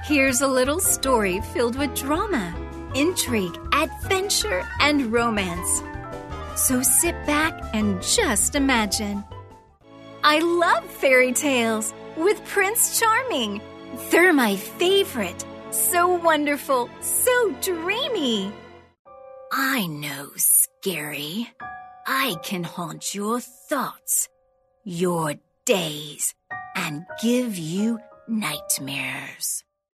Here's a little story filled with drama, intrigue, adventure, and romance. So sit back and just imagine. I love fairy tales with Prince Charming. They're my favorite. So wonderful, so dreamy. I know, Scary. I can haunt your thoughts, your days, and give you nightmares.